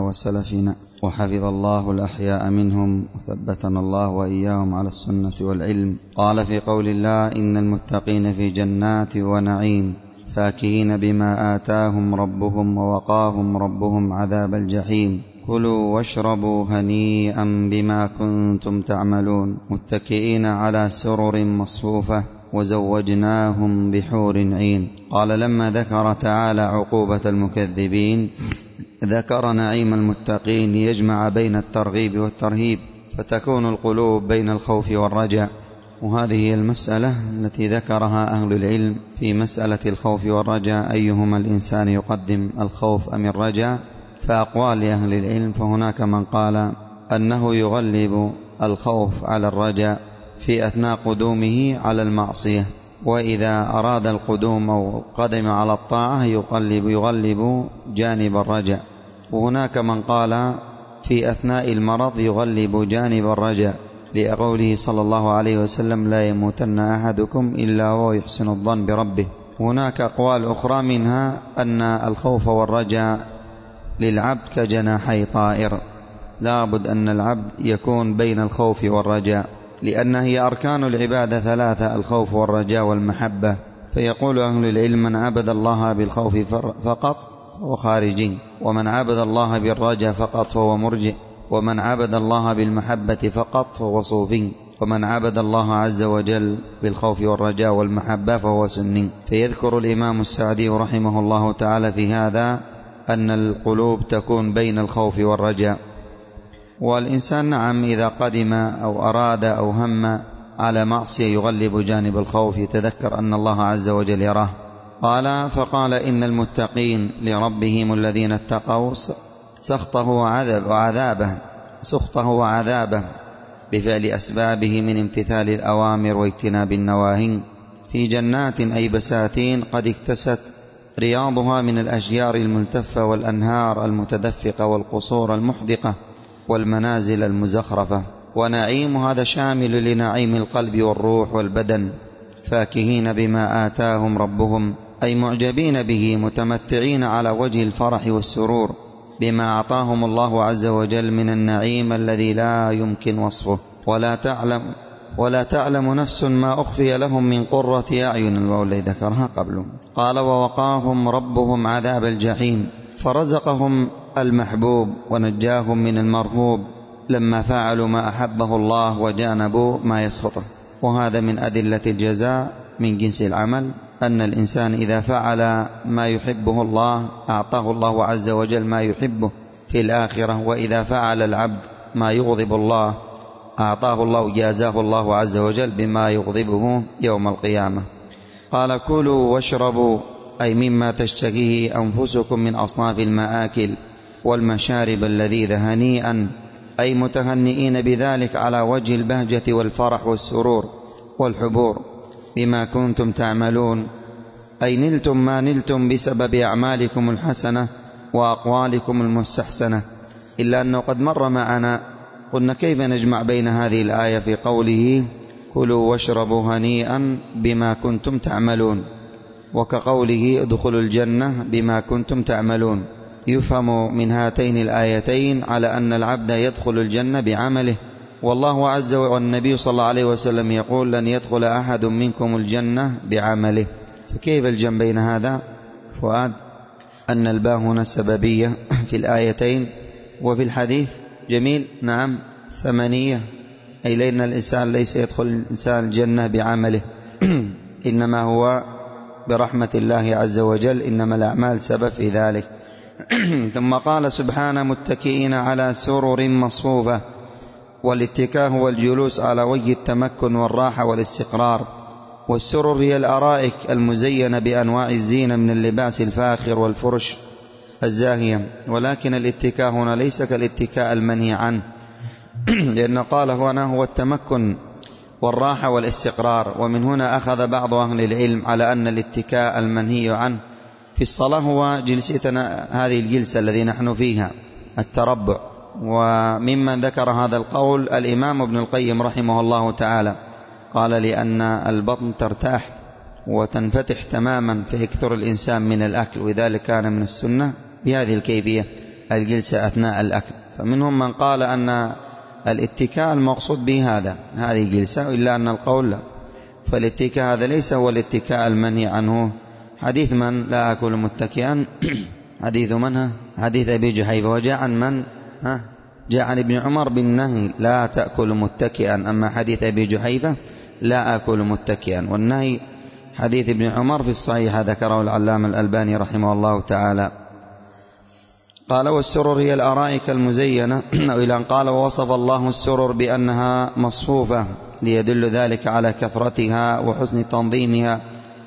وسلفنا، وحفظ الله الأحياء منهم، وثبتنا الله وإياهم على السنة والعلم. قال في قول الله: إن المتقين في جنات ونعيم فاكهين بما آتاهم ربهم ووقاهم ربهم عذاب الجحيم. كلوا واشربوا هنيئا بما كنتم تعملون، متكئين على سرر مصفوفة وزوجناهم بحور عين. قال: لما ذكر تعالى عقوبة المكذبين ذكر نعيم المتقين ليجمع بين الترغيب والترهيب، فتكون القلوب بين الخوف والرجاء. وهذه هي المسألة التي ذكرها أهل العلم في مسألة الخوف والرجاء، أيهما الإنسان يقدم، الخوف أم الرجاء؟ فأقوال لأهل العلم، فهناك من قال أنه يغلب الخوف على الرجاء في أثناء قدومه على المعصية، وإذا أراد القدوم أو قدم على الطاعة يغلب جانب الرجاء. وهناك من قال في أثناء المرض يغلب جانب الرجاء، لقوله صلى الله عليه وسلم: لا يموتن أحدكم إلا وهو يحسن الظن بربه. هناك أقوال أخرى منها أن الخوف والرجاء للعبد كجناحي طائر، لا بد أن العبد يكون بين الخوف والرجاء، لأن هي أركان العبادة ثلاثة: الخوف والرجاء والمحبة. فيقول أهل العلم: من عبد الله بالخوف فقط فهو خارجي، ومن عبد الله بالرجاء فقط فهو مرجئ، ومن عبد الله بالمحبة فقط فهو صوفي، ومن عبد الله عز وجل بالخوف والرجاء والمحبة فهو سني. فيذكر الإمام السعدي رحمه الله تعالى في هذا أن القلوب تكون بين الخوف والرجاء. والإنسان نعم إذا قدم أو أراد أو هم على معصية يغلب جانب الخوف، يتذكر أن الله عز وجل يراه. قال: فقال: إن المتقين لربهم الذين اتقوا سخطه وعذابه بفعل أسبابه من امتثال الأوامر واجتناب النواهي، في جنات أي بساتين قد اكتست رياضها من الأشجار الملتفة والأنهار المتدفقة والقصور المحدقة والمنازل المزخرفة. ونعيم هذا شامل لنعيم القلب والروح والبدن، فاكهين بما آتاهم ربهم أي معجبين به، متمتعين على وجه الفرح والسرور بما أعطاهم الله عز وجل من النعيم الذي لا يمكن وصفه. ولا تعلم نفس ما أخفي لهم من قرة أعين، الواو الذي ذكرها قبله. قال: ووقاهم ربهم عذاب الجحيم، فرزقهم المحبوب ونجاهم من المرهوب لما فعلوا ما أحبه الله وجانبوا ما يسخطه. وهذا من أدلة الجزاء من جنس العمل، أن الإنسان إذا فعل ما يحبه الله أعطاه الله عز وجل ما يحبه في الآخرة، وإذا فعل العبد ما يغضب الله أعطاه الله جازاه الله عز وجل بما يغضبه يوم القيامة. قال: كلوا واشربوا أي مما تشتهيه أنفسكم من أصناف المآكل والمشارب اللذيذة، هنيئا أي متهنئين بذلك على وجه البهجة والفرح والسرور والحبور، بما كنتم تعملون أي نلتم ما نلتم بسبب أعمالكم الحسنة وأقوالكم المستحسنة. إلا أنه قد مر معنا، قلنا كيف نجمع بين هذه الآية في قوله: كلوا واشربوا هنيئا بما كنتم تعملون، وكقوله: ادخلوا الجنة بما كنتم تعملون. يفهم من هاتين الآيتين على أن العبد يدخل الجنة بعمله، والله عز وجل والنبي صلى الله عليه وسلم يقول: لن يدخل أحد منكم الجنة بعمله. فكيف الجمع بين هذا؟ فؤاد أن الباء هنا السببية في الآيتين وفي الحديث. جميل، نعم، ثمانية، أي لأن الإنسان ليس يدخل الإنسان الجنة بعمله إنما هو برحمة الله عز وجل، إنما الأعمال سبب في ذلك. ثم قال سبحانه: متكئين على سرر مصفوفة. والاتكاء هو الجلوس على وجه التمكن والراحة والاستقرار، والسرر هي الأرائك المزينة بأنواع الزينة من اللباس الفاخر والفرش الزاهية. ولكن الاتكاء هنا ليس كالاتكاء المنهي عنه، لأن قال هنا هو التمكن والراحة والاستقرار. ومن هنا أخذ بعض أهل العلم على أن الاتكاء المنهي عنه في الصلاة هو جلستنا هذه الجلسة الذي نحن فيها، التربع. وممن ذكر هذا القول الإمام ابن القيم رحمه الله تعالى، قال: لأن البطن ترتاح وتنفتح تماما فيكثر الإنسان من الأكل، وذلك كان من السنة بهذه الكيفية. الجلسة أثناء الأكل. فمنهم من قال أن الاتكاء المقصود به هذه جلسة، إلا أن القول لا، فالاتكاء هذا ليس هو الاتكاء المنهي عنه. حديث من لا أكل متكئا، حديث منها حديث أبي جحيفة، وجاء عن من جاء عن ابن عمر بالنهي لا تأكل متكئا. أما حديث أبي جحيفة لا أكل متكئا، والنهي حديث ابن عمر في الصحيح ذكره العلامة الألباني رحمه الله تعالى. قال والسرر هي الأرائك المزينة، إلى أن قال ووصف الله السرر بأنها مصفوفة ليدل ذلك على كثرتها وحسن تنظيمها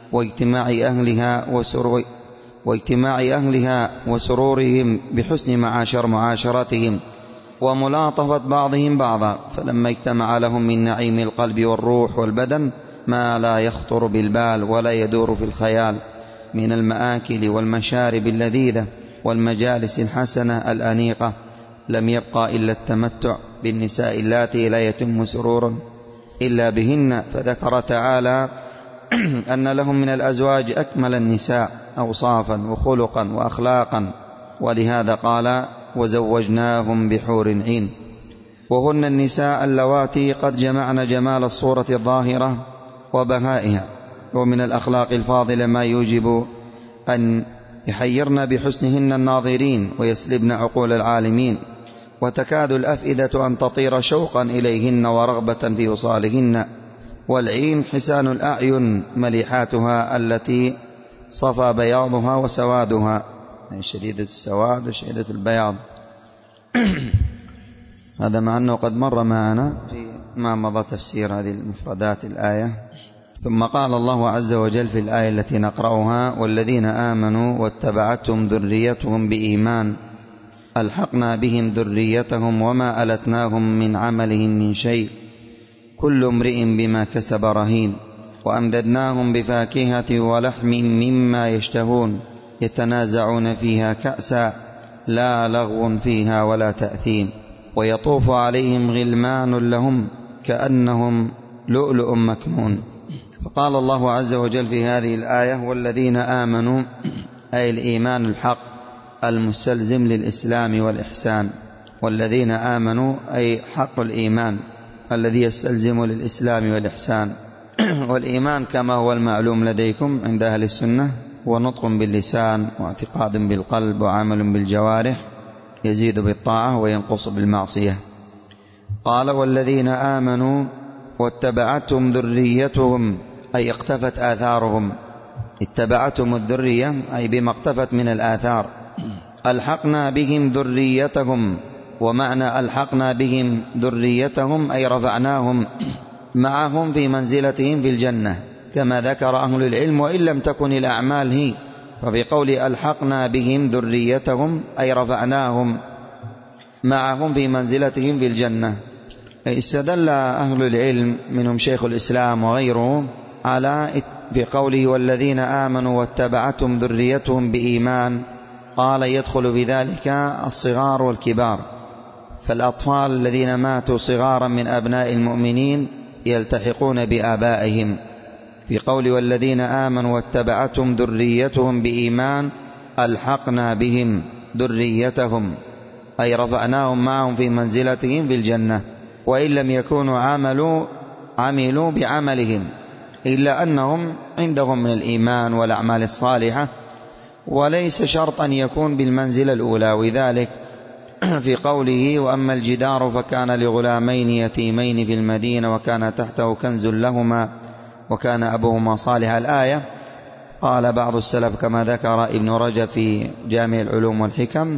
واجتماع أهلها وسرورهم بحسن معاشرتهم وملاطفة بعضهم بعضا. فلما اجتمع لهم من نعيم القلب والروح والبدن ما لا يخطر بالبال ولا يدور في الخيال من المآكل والمشارب اللذيذة والمجالس الحسنة الأنيقة، لم يبقى إلا التمتع بالنساء اللاتي لا يتم سرور إلا بهن. فذكر تعالى أن لهم من الأزواج أكمل النساء أوصافا وخلقا وأخلاقا، ولهذا قال وزوجناهم بحور عين. وهن النساء اللواتي قد جمعن جمال الصورة الظاهرة وبهائها، ومن الأخلاق الفاضلة ما يوجب أن يحيرن بحسنهن الناظرين ويسلبن عقول العالمين، وتكاد الأفئدة أن تطير شوقا إليهن ورغبة في وصالهن. والعين حسان الأعين مليحاتها التي صفى بياضها وسوادها، يعني شديدة السواد وشديدة البياض. هذا مع أنه قد مر معنا في ما مضى تفسير هذه المفردات الآية. ثم قال الله عز وجل في الآية التي نقرأها والذين آمنوا واتبعتهم ذريتهم بإيمان ألحقنا بهم ذريتهم وما ألتناهم من عملهم من شيء كل امرئ بما كسب رهين وأمددناهم بفاكهة ولحم مما يشتهون يتنازعون فيها كأسا لا لغو فيها ولا تأثيم ويطوف عليهم غلمان لهم كأنهم لؤلؤ مكنون. فقال الله عز وجل في هذه الآية والذين آمنوا، أي الإيمان الحق المستلزم للإسلام والإحسان. والذين آمنوا أي حق الإيمان الذي يستلزم للإسلام والإحسان. والإيمان كما هو المعلوم لديكم عند أهل السنة هو نطق باللسان واعتقاد بالقلب وعمل بالجوارح، يزيد بالطاعة وينقص بالمعصية. قال والذين آمنوا واتبعتهم ذريتهم، أي اقتفت آثارهم، اتبعتهم الذرية أي بما اقتفت من الآثار. ألحقنا بهم ذريتهم، ومعنى ألحقنا بهم ذريتهم أي رفعناهم معهم في منزلتهم في الجنة، كما ذكر أهل العلم وإن لم تكن الأعمال هي. ففي قول ألحقنا بهم ذريتهم أي رفعناهم معهم في منزلتهم في الجنة. استدل أهل العلم منهم شيخ الإسلام وغيره على في قوله والذين آمنوا واتبعتهم ذريتهم بإيمان، قال يدخل في ذلك الصغار والكبار، فالأطفال الذين ماتوا صغارا من أبناء المؤمنين يلتحقون بآبائهم. في قول والذين آمنوا واتبعتهم ذريتهم بإيمان ألحقنا بهم ذريتهم أي رفعناهم معهم في منزلتهم في الجنة، وإن لم يكونوا عملوا بعملهم إلا أنهم عندهم من الإيمان والأعمال الصالحة، وليس شرطا يكون بالمنزلة الأولى. وذلك في قوله وأما الجدار فكان لغلامين يتيمين في المدينة وكان تحته كنز لهما وكان أبوهما صالح. الآية قال بعض السلف كما ذكر ابن رجب في جامع العلوم والحكم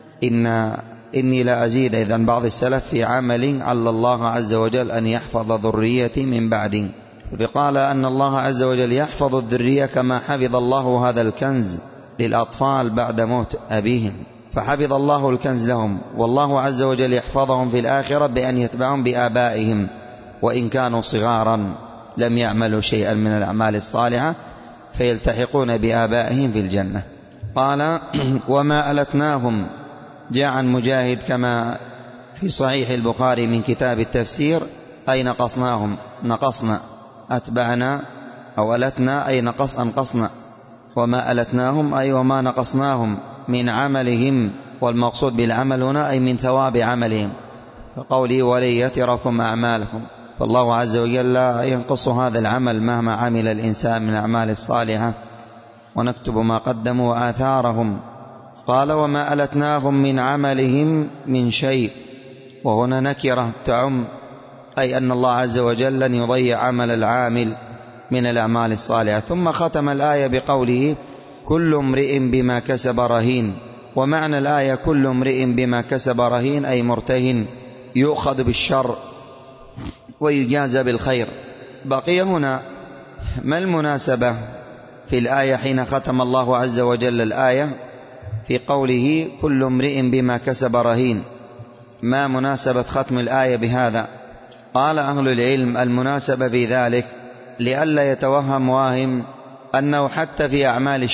إني لا أزيد إذن بعض السلف في عمل على الله عز وجل أن يحفظ ذريتي من بعد. فقال أن الله عز وجل يحفظ الذرية كما حفظ الله هذا الكنز للأطفال بعد موت أبيهم، فحفظ الله الكنز لهم، والله عز وجل يحفظهم في الآخرة بأن يتبعهم بآبائهم وإن كانوا صغارا لم يعملوا شيئا من الأعمال الصالحة فيلتحقون بآبائهم في الجنة. قال وما ألتناهم، جاء عن مجاهد كما في صحيح البخاري من كتاب التفسير أي نقصنا أتبعنا أو ألتنا أي أنقصنا، وما ألتناهم أي وما نقصناهم من عملهم والمقصود بالعمل هنا أي من ثواب عملهم، كقوله وليتركم أعمالكم. فالله عز وجل لا ينقص هذا العمل مهما عمل الإنسان من الأعمال الصالحة، ونكتب ما قدموا وآثارهم. قال وما ألتناهم من عملهم من شيء، وهنا نكرة تعم، أي أن الله عز وجل لن يضيع عمل العامل من الأعمال الصالحة. ثم ختم الآية بقوله كل امرئ بما كسب رهين. ومعنى الآية كل امرئ بما كسب رهين أي مرتهن، يؤخذ بالشر ويجازى بالخير. بقي هنا ما المناسبة في الآية حين ختم الله عز وجل الآية في قوله كل امرئ بما كسب رهين؟ ما مناسبة ختم الآية بهذا؟ قال أهل العلم المناسبة في ذلك لئلا يتوهم واهم أنه حتى في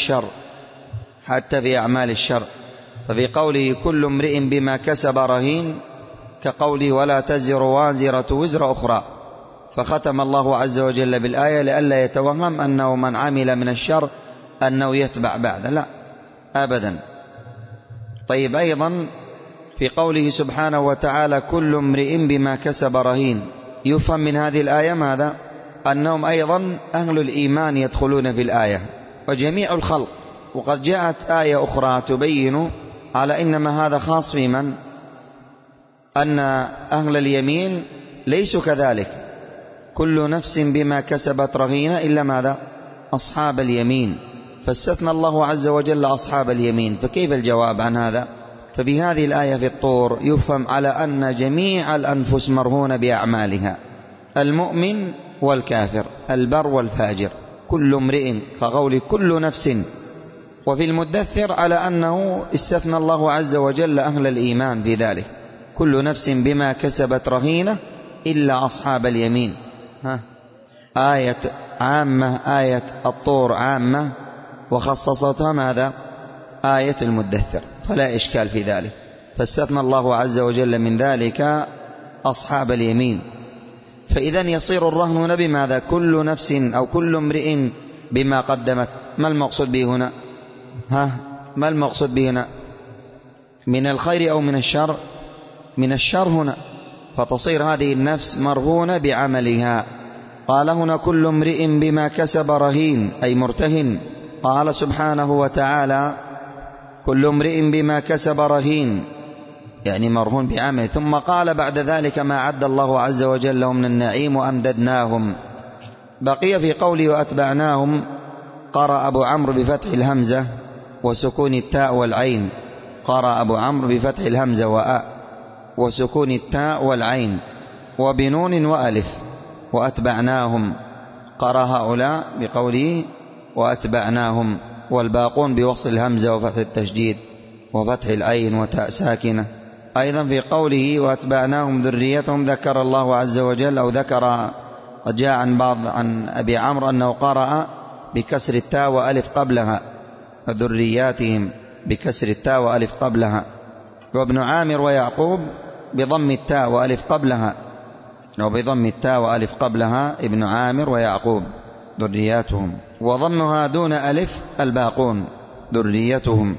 أعمال الشر، ففي قوله كل امرئ بما كسب رهين كقوله ولا تزر وازرة وزر أخرى، فختم الله عز وجل بالآية لئلا يتوهم أنه من عمل من الشر أنه يتبع بعد، لا أبدا. طيب أيضا في قوله سبحانه وتعالى كل امرئ بما كسب رهين، يفهم من هذه الآية ماذا؟ أنهم أيضا أهل الإيمان يدخلون في الآية وجميع الخلق. وقد جاءت آية أخرى تبين على إنما هذا خاص في من؟ أن أهل اليمين ليسوا كذلك، كل نفس بما كسبت رهينة إلا ماذا؟ أصحاب اليمين، فاستثنى الله عز وجل أصحاب اليمين. فكيف الجواب عن هذا؟ ففي هذه الآية في الطور يفهم على أن جميع الأنفس مرهونة بأعمالها، المؤمن والكافر، البر والفاجر، كل امرئ كقول كل نفس. وفي المدثر على أنه استثنى الله عز وجل أهل الإيمان في ذلك، كل نفس بما كسبت رهينة إلا أصحاب اليمين. آية عامة، آية الطور عامة وخصصتها ماذا؟ آية المدثر، فلا إشكال في ذلك، فاستثنى الله عز وجل من ذلك أصحاب اليمين. فإذن يصير الرهن بماذا؟ كل نفس أو كل امرئ بما قدمت. ما المقصود به هنا؟ ما المقصود به هنا؟ من الخير أو من الشر؟ من الشر هنا، فتصير هذه النفس مرهونة بعملها. قال هنا كل امرئ بما كسب رهين أي مرتهن. قال سبحانه وتعالى كل امرئ بما كسب رهين يعني مرهون بعمله. ثم قال بعد ذلك ما عد الله عز وجل لهم من النعيم وأمددناهم. بقي في قوله وأتبعناهم، قرأ أبو عمرو بفتح الهمزة وسكون التاء والعين، قرأ أبو عمرو بفتح الهمزة وأ وسكون التاء والعين وبنون وألف. وأتبعناهم قرأ هؤلاء بقوله وأتبعناهم، والباقون بوصل الهمزة وفتح التشديد وفتح العين وتاء ساكنة. أيضا في قوله وأتبعناهم ذريتهم ذكر الله عز وجل أو ذكر، قد جاء عن أبي عمرو أنه قرأ بكسر التاء وألف قبلها، ذرياتهم بكسر التاء وألف قبلها. وابن عامر ويعقوب بضم التاء وألف قبلها، وبضم التاء وألف قبلها ابن عامر ويعقوب ذرياتهم، وضمها دون ألف الباقون ذريتهم.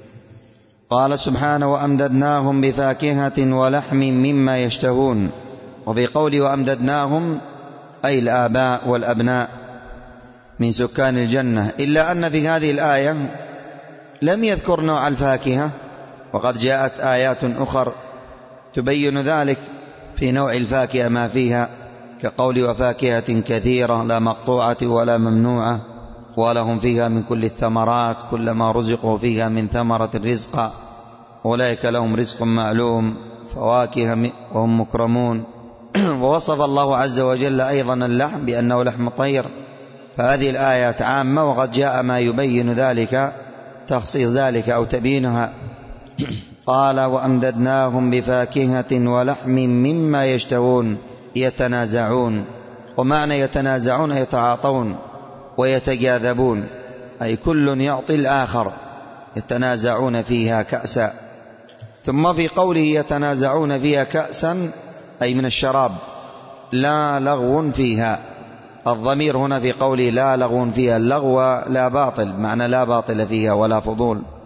قال سبحانه وأمددناهم بفاكهة ولحم مما يشتهون. وفي قول وأمددناهم أي الآباء والأبناء من سكان الجنة، إلا أن في هذه الآية لم يذكر نوع الفاكهة، وقد جاءت آيات أخر تبين ذلك في نوع الفاكهة ما فيها، كقول وفاكهة كثيرة لا مقطوعة ولا ممنوعة ولهم فيها من كل الثمرات كلما رزقوا فيها من ثمرة رزقا أولئك لهم رزق معلوم فواكه وهم مكرمون. ووصف الله عز وجل أيضا اللحم بأنه لحم طير. فهذه الآيات عامة، وقد جاء ما يبين ذلك تخصيص ذلك أو تبينها. قال وأمددناهم بفاكهة ولحم مما يشتهون يتنازعون. ومعنى يتنازعون يتعاطون ويتجاذبون، أي كل يعطي الآخر، يتنازعون فيها كأسا. ثم في قوله يتنازعون فيها كأسا أي من الشراب، لا لغو فيها. الضمير هنا في قوله لا لغو فيها، اللغو لا باطل، معنى لا باطل فيها ولا فضول.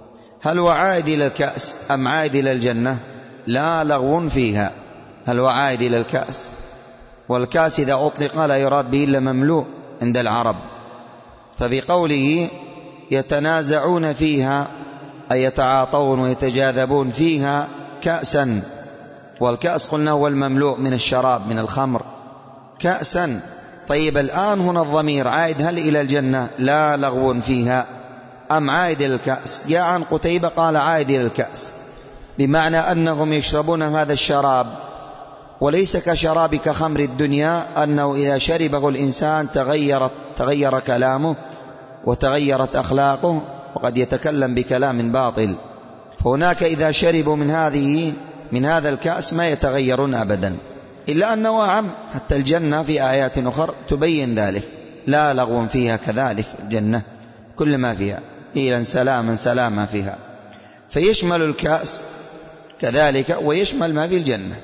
هل هو عائد إلى الكأس أم عائد إلى الجنة؟ لا لغو فيها. هل هو عائد إلى الكأس؟ والكأس إذا أطلق لا يراد به إلا مملوء عند العرب، ففي قوله يتنازعون فيها أي يتعاطون ويتجاذبون فيها كأسا، والكأس قلنا هو المملوء من الشراب من الخمر كأسا. طيب الآن هنا الضمير عائد هل إلى الجنة؟ لا لغو فيها أم عائد إلى الكأس؟ جاء عن قتيبة قال عائد إلى الكأس، بمعنى أنهم يشربون هذا الشراب وليس كشراب كخمر الدنيا، أنه إذا شربه الإنسان تغير كلامه وتغيرت أخلاقه وقد يتكلم بكلام باطل. فهناك إذا شربوا من هذا الكأس ما يتغيرون أبدا، إلا أنه عام. حتى الجنة في آيات أخرى تبين ذلك، لا لغو فيها كذلك الجنة كل ما فيها إلى سلاما سلاما فيها، فيشمل الكأس كذلك ويشمل ما في الجنة.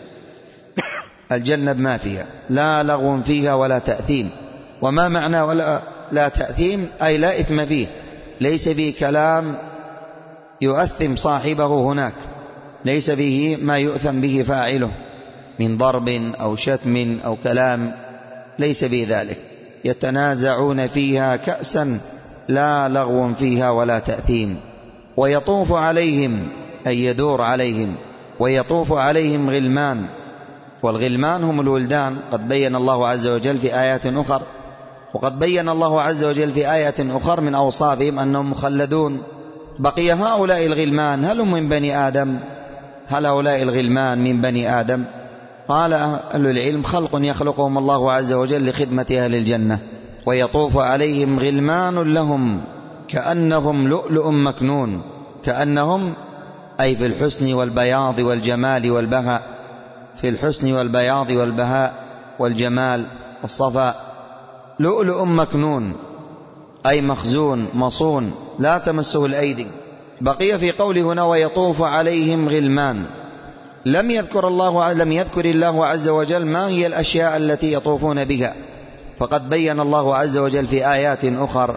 الجنة بما فيها لا لغو فيها ولا تأثيم. وما معنى ولا لا تأثيم؟ أي لا إثم فيه، ليس فيه كلام يؤثم صاحبه هناك، ليس فيه ما يؤثم به فاعله من ضرب أو شتم أو كلام، ليس به ذلك. يتنازعون فيها كأسا لا لغو فيها ولا تأثيم. ويطوف عليهم أي يدور عليهم، ويطوف عليهم غلمان، والغلمان هم الولدان. قد بين الله عز وجل في آيات أخر، وقد بين الله عز وجل في آيات أخر من أوصافهم أنهم مخلدون. بقي هؤلاء الغلمان هل هم من بني آدم؟ هل هؤلاء الغلمان من بني آدم؟ قال أهل العلم خلق يخلقهم الله عز وجل لخدمة أهل الجنة. ويطوف عليهم غلمان لهم كأنهم لؤلؤ مكنون، كأنهم أي في الحسن والبياض والجمال والبهاء، في الحسن والبياض والبهاء والجمال والصفاء. لؤلؤ مكنون أي مخزون مصون لا تمسه الأيدي. بقي في قوله هنا ويطوف عليهم غلمان، لم يذكر الله عز وجل ما هي الأشياء التي يطوفون بها، فقد بين الله عز وجل في آيات أخر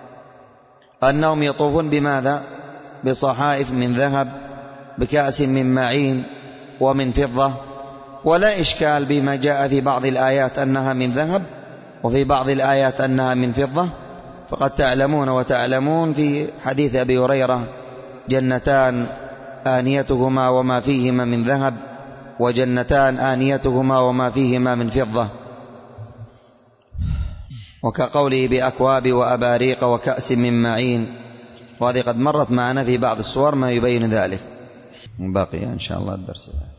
أنهم يطوفون بماذا؟ بصحائف من ذهب، بكأس من معين ومن فضة. ولا إشكال بما جاء في بعض الآيات أنها من ذهب وفي بعض الآيات أنها من فضة. فقد تعلمون وتعلمون في حديث أبي هريرة جنتان آنيتهما وما فيهما من ذهب، وجنتان آنيتهما وما فيهما من فضة. وكقوله بأكواب وأباريق وكأس من معين، وهذه قد مرت معنا في بعض الصور ما يبين ذلك. باقي إن شاء الله الدرس.